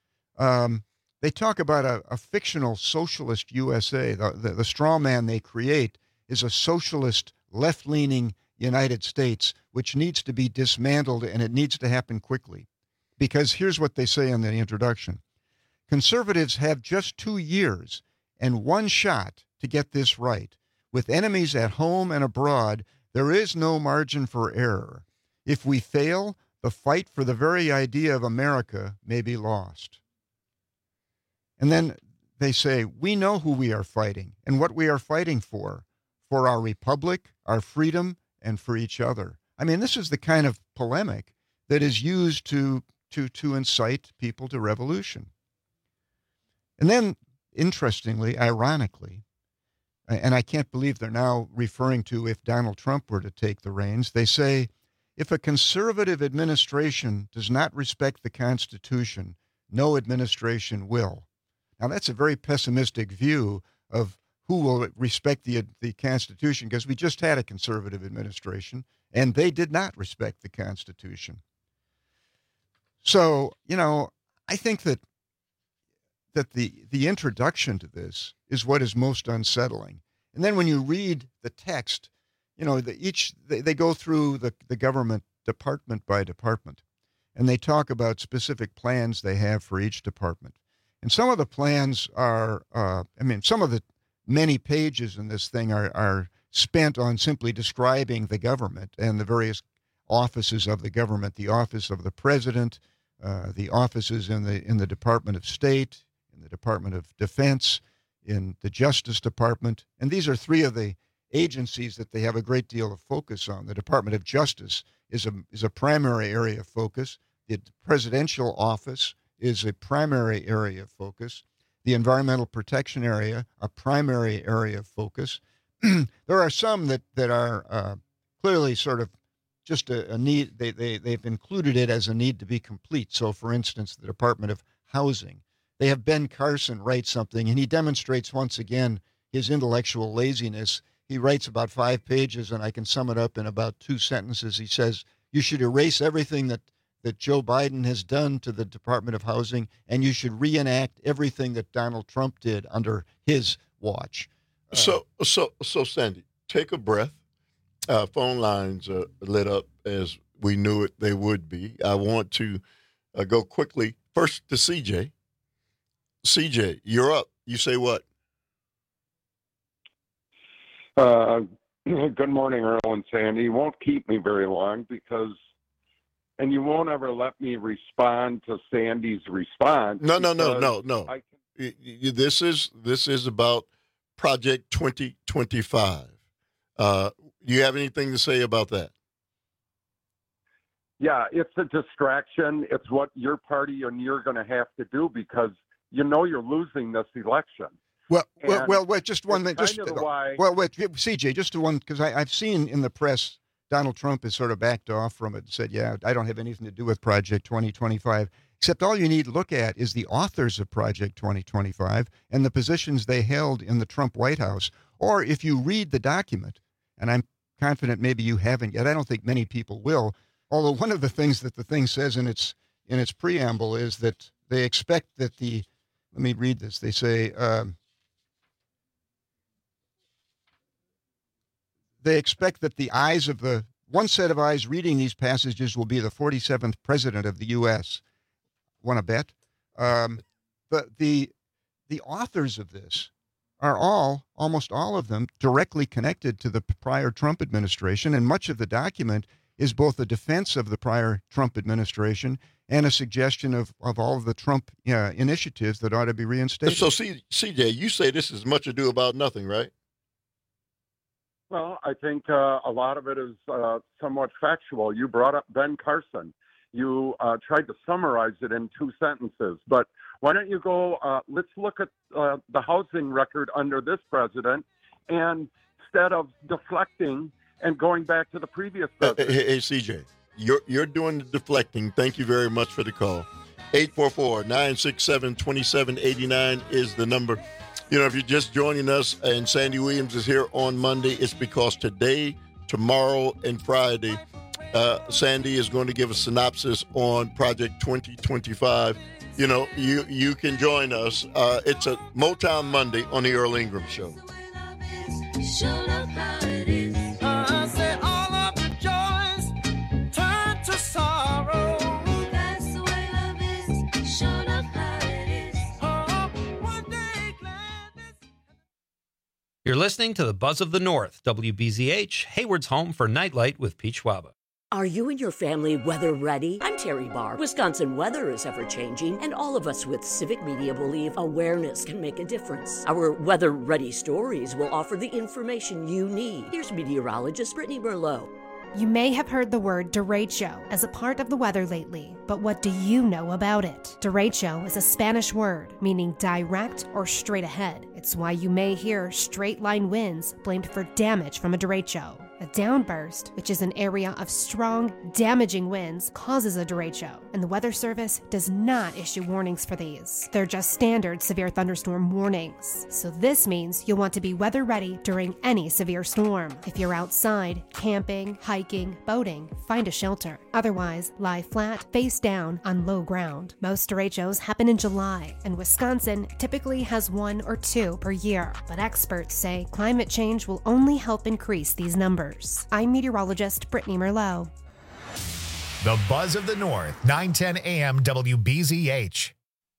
They talk about a fictional socialist USA. The straw man they create is a socialist, left-leaning United States, which needs to be dismantled, and it needs to happen quickly. Because here's what they say in the introduction. Conservatives have just 2 years and one shot to get this right. With enemies at home and abroad, there is no margin for error. If we fail, the fight for the very idea of America may be lost. And then they say, we know who we are fighting and what we are fighting for our republic, our freedom, and for each other. I mean, this is the kind of polemic that is used to incite people to revolution. And then, interestingly, ironically, and I can't believe they're now referring to if Donald Trump were to take the reins, they say, if a conservative administration does not respect the Constitution, no administration will. Now, that's a very pessimistic view of who will respect the Constitution, because we just had a conservative administration, and they did not respect the Constitution. So, I think that the introduction to this is what is most unsettling. And then when you read the text, they go through the government department by department, and they talk about specific plans they have for each department. And some of the plans are, some of the many pages in this thing are spent on simply describing the government and the various offices of the government, the office of the president, the offices in the Department of State, in the Department of Defense, in the Justice Department. And these are three of the agencies that they have a great deal of focus on. The Department of Justice is a primary area of focus. The Presidential Office is a primary area of focus. The Environmental Protection Area, a primary area of focus. There are some that are clearly sort of just a need. They've included it as a need to be complete. So, for instance, the Department of Housing. They have Ben Carson write something, and he demonstrates once again his intellectual laziness. He writes about 5 pages, and I can sum it up in about 2 sentences. He says, you should erase everything that Joe Biden has done to the Department of Housing, and you should reenact everything that Donald Trump did under his watch. So Sandy, take a breath. Phone lines are lit up as we knew it they would be. I want to go quickly first to CJ. CJ, you're up. You say what? Good morning, Earl and Sandy. You won't keep me very long and you won't ever let me respond to Sandy's response. No. This is about Project 2025. Do you have anything to say about that? Yeah, it's a distraction. It's what your party and you're going to have to do because you're losing this election. Well, wait, just one minute. CJ, just one, because I've seen in the press Donald Trump has sort of backed off from it and said, yeah, I don't have anything to do with Project 2025, except all you need to look at is the authors of Project 2025 and the positions they held in the Trump White House. Or if you read the document, and I'm confident maybe you haven't yet, I don't think many people will, although one of the things that the thing says in its preamble is that they expect that let me read this, they say, they expect that the eyes of one set of eyes reading these passages will be the 47th president of the U.S. Want to bet? But the authors of this are almost all of them, directly connected to the prior Trump administration, and much of the document is both a defense of the prior Trump administration and a suggestion of all of the Trump initiatives that ought to be reinstated. So, CJ, you say this is much ado about nothing, right? Well, I think a lot of it is somewhat factual. You brought up Ben Carson. You tried to summarize it in 2 sentences. But why don't you go, let's look at the housing record under this president, and instead of deflecting and going back to the previous president. Hey, CJ, you're doing the deflecting. Thank you very much for the call. 844-967-2789 is the number. If you're just joining us and Sandy Williams is here on Monday, it's because today, tomorrow, and Friday, Sandy is going to give a synopsis on Project 2025. You can join us. It's a Motown Monday on the Earl Ingram Show. You're listening to the Buzz of the North, WBZH, Hayward's home for Nightlight with Pete Schwaba. Are you and your family weather ready? I'm Terry Barr. Wisconsin weather is ever-changing, and all of us with Civic Media believe awareness can make a difference. Our Weather Ready stories will offer the information you need. Here's meteorologist Brittany Merlot. You may have heard the word derecho as a part of the weather lately, but what do you know about it? Derecho is a Spanish word meaning direct or straight ahead. It's why you may hear straight line winds blamed for damage from a derecho. A downburst, which is an area of strong, damaging winds, causes a derecho, and the Weather Service does not issue warnings for these. They're just standard severe thunderstorm warnings. So this means you'll want to be weather ready during any severe storm. If you're outside, camping, hiking, boating, find a shelter. Otherwise, lie flat, face down, on low ground. Most derechos happen in July, and Wisconsin typically has 1 or 2 per year. But experts say climate change will only help increase these numbers. I'm meteorologist Brittany Merlot. The Buzz of the North, 910 AM WBZH.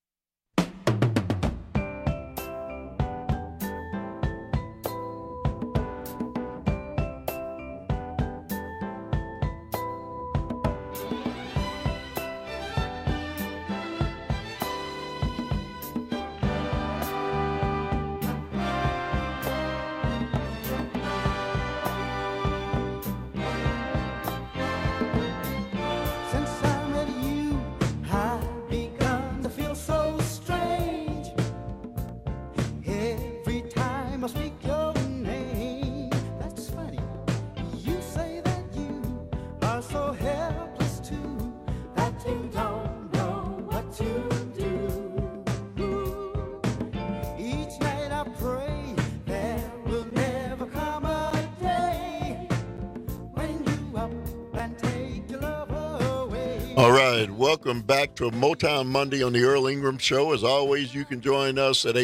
All right, welcome back to Motown Monday on the Earl Ingram Show. As always, you can join us at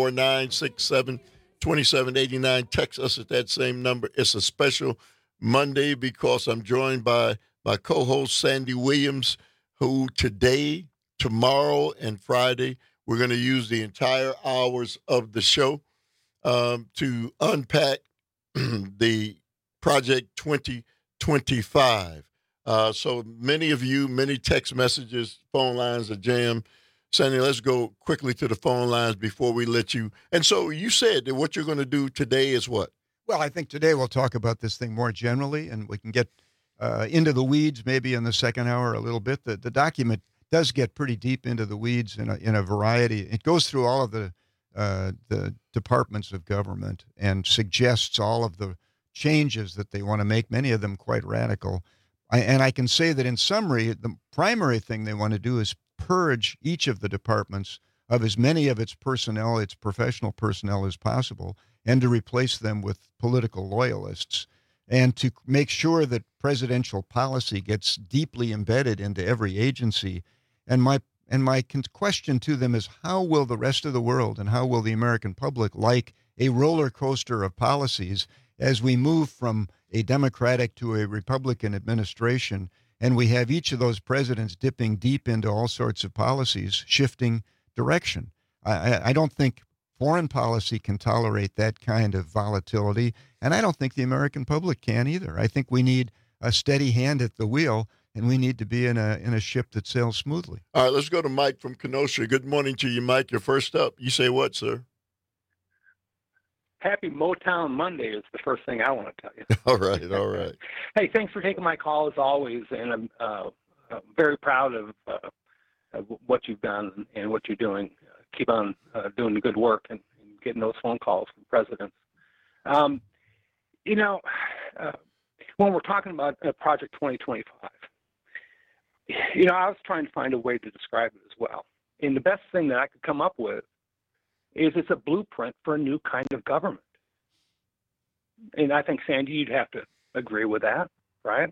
844-967-2789. Text us at that same number. It's a special Monday because I'm joined by my co-host Sandy Williams, who today, tomorrow, and Friday, we're going to use the entire hours of the show to unpack the Project 2025. So many of you, many text messages, phone lines are jammed. Sandy, let's go quickly to the phone lines before we let you. And so you said that what you're going to do today is what? Well, I think today we'll talk about this thing more generally, and we can get into the weeds maybe in the second hour a little bit. The document does get pretty deep into the weeds in a variety. It goes through all of the departments of government and suggests all of the changes that they want to make, many of them quite radical. And I can say that in summary, the primary thing they want to do is purge each of the departments of as many of its personnel, its professional personnel as possible, and to replace them with political loyalists, and to make sure that presidential policy gets deeply embedded into every agency. And my question to them is, how will the rest of the world and how will the American public like a roller coaster of policies as we move from a Democratic to a Republican administration, and we have each of those presidents dipping deep into all sorts of policies, shifting direction? I don't think foreign policy can tolerate that kind of volatility, and I don't think the American public can either. I think we need a steady hand at the wheel, and we need to be in a ship that sails smoothly. All right, let's go to Mike from Kenosha. Good morning to you, Mike. You're first up. You say what, sir? Happy Motown Monday is the first thing I want to tell you. All right. Hey, thanks for taking my call as always, and I'm very proud of what you've done and what you're doing. Keep on doing the good work and getting those phone calls from presidents. When we're talking about Project 2025, I was trying to find a way to describe it as well. And the best thing that I could come up with is it's a blueprint for a new kind of government. And I think, Sandy, you'd have to agree with that, right?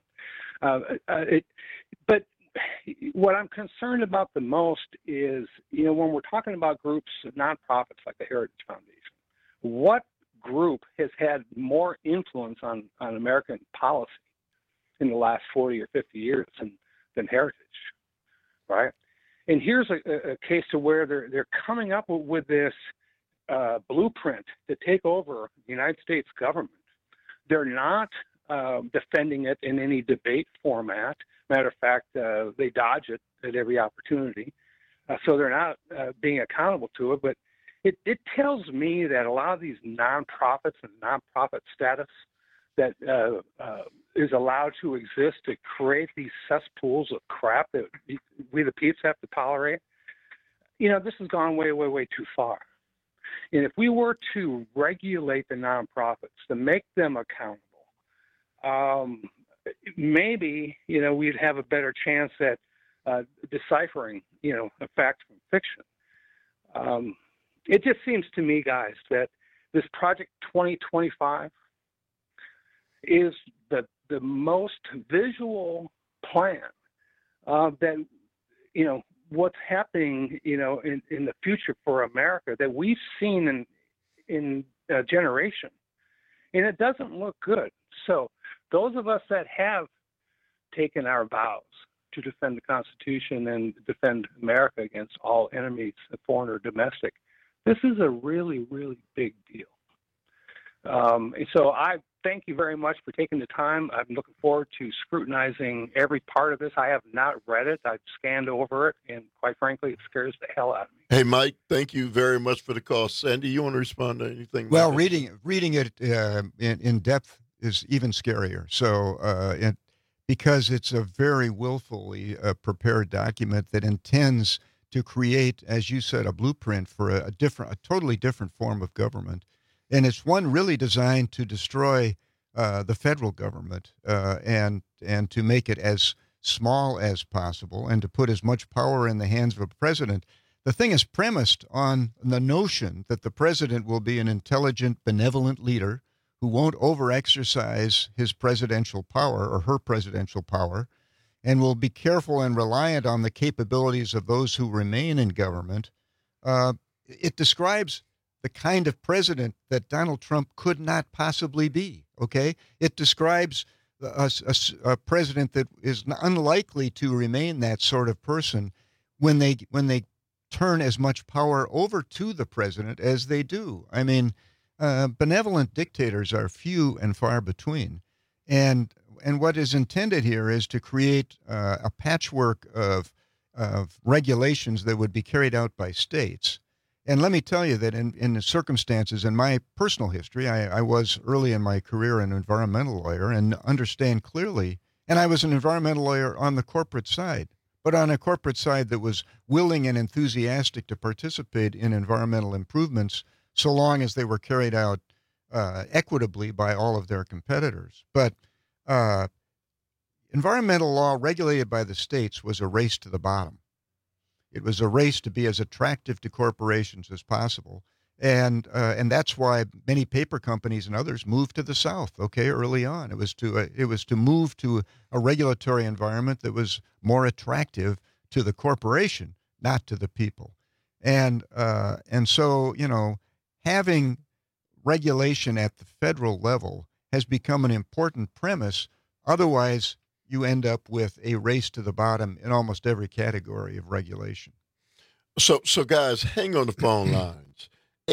But what I'm concerned about the most is, when we're talking about groups, nonprofits like the Heritage Foundation, what group has had more influence on American policy in the last 40 or 50 years than Heritage, right? And here's a case to where they're coming up with this blueprint to take over the United States government. They're not defending it in any debate format. Matter of fact, they dodge it at every opportunity. So they're not being accountable to it. But it tells me that a lot of these nonprofits and nonprofit status that is allowed to exist to create these cesspools of crap that we the peeps have to tolerate, this has gone way, way, way too far. And if we were to regulate the nonprofits, to make them accountable, maybe, we'd have a better chance at deciphering, a fact from fiction. It just seems to me, guys, that this Project 2025 is the most visual plan that, what's happening, in the future for America that we've seen in a generation. And it doesn't look good. So those of us that have taken our vows to defend the Constitution and defend America against all enemies, foreign or domestic, this is a really, really big deal. And so I thank you very much for taking the time. I'm looking forward to scrutinizing every part of this. I have not read it. I've scanned over it, and quite frankly, it scares the hell out of me. Hey, Mike, thank you very much for the call. Sandy, you want to respond to anything? Well, reading it in depth is even scarier. So, because it's a very willfully prepared document that intends to create, as you said, a blueprint for a totally different form of government. And it's one really designed to destroy the federal government and to make it as small as possible and to put as much power in the hands of a president. The thing is premised on the notion that the president will be an intelligent, benevolent leader who won't overexercise his presidential power or her presidential power and will be careful and reliant on the capabilities of those who remain in government. It describes the kind of president that Donald Trump could not possibly be, okay? It describes a president that is unlikely to remain that sort of person when they turn as much power over to the president as they do. I mean, benevolent dictators are few and far between. And what is intended here is to create a patchwork of regulations that would be carried out by states. And let me tell you that in the circumstances, in my personal history, I was early in my career an environmental lawyer and understand clearly, and I was an environmental lawyer on the corporate side, but on a corporate side that was willing and enthusiastic to participate in environmental improvements so long as they were carried out equitably by all of their competitors. But environmental law regulated by the states was a race to the bottom. It was a race to be as attractive to corporations as possible. And that's why many paper companies and others moved to the South, okay, early on. It was to move to a regulatory environment that was more attractive to the corporation, not to the people. And so, having regulation at the federal level has become an important premise. Otherwise, you end up with a race to the bottom in almost every category of regulation. So guys, hang on the phone lines.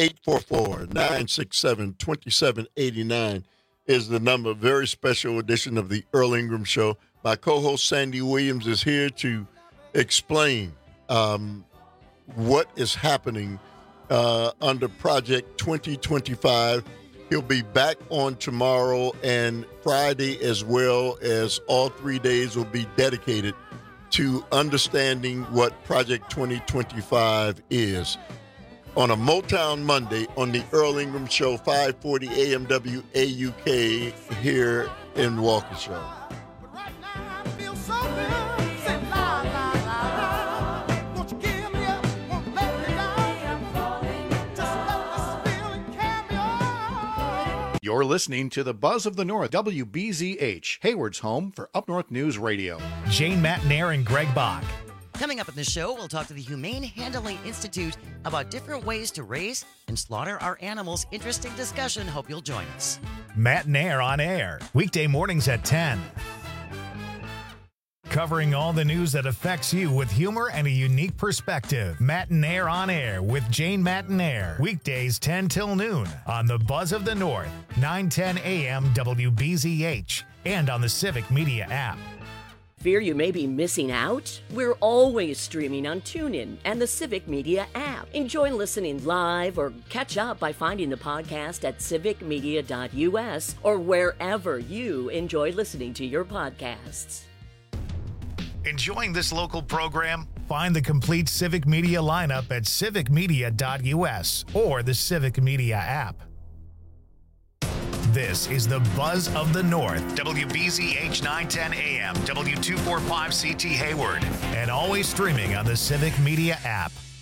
844-967-2789 is the number. Very special edition of the Earl Ingram Show. My co-host Sandy Williams is here to explain what is happening under Project 2025. He'll be back on tomorrow and Friday, as well as all 3 days will be dedicated to understanding what Project 2025 is. On a Motown Monday on the Earl Ingram Show, 540 AM WAUK here in Waukesha. You're listening to the Buzz of the North, WBZH, Hayward's home for Up North News Radio. Jane Matnair and Greg Bach. Coming up in the show, we'll talk to the Humane Handling Institute about different ways to raise and slaughter our animals. Interesting discussion. Hope you'll join us. Matnair on air, weekday mornings at 10. Covering all the news that affects you with humor and a unique perspective. Matnair on air with Jane Matnair. Weekdays 10 till noon on the Buzz of the North, 910 AM WBZH, and on the Civic Media app. Fear you may be missing out? We're always streaming on TuneIn and the Civic Media app. Enjoy listening live or catch up by finding the podcast at civicmedia.us or wherever you enjoy listening to your podcasts. Enjoying this local program? Find the complete Civic Media lineup at civicmedia.us or the Civic Media app. This is the Buzz of the North, WBZH 910 AM, W245CT Hayward, and always streaming on the Civic Media app.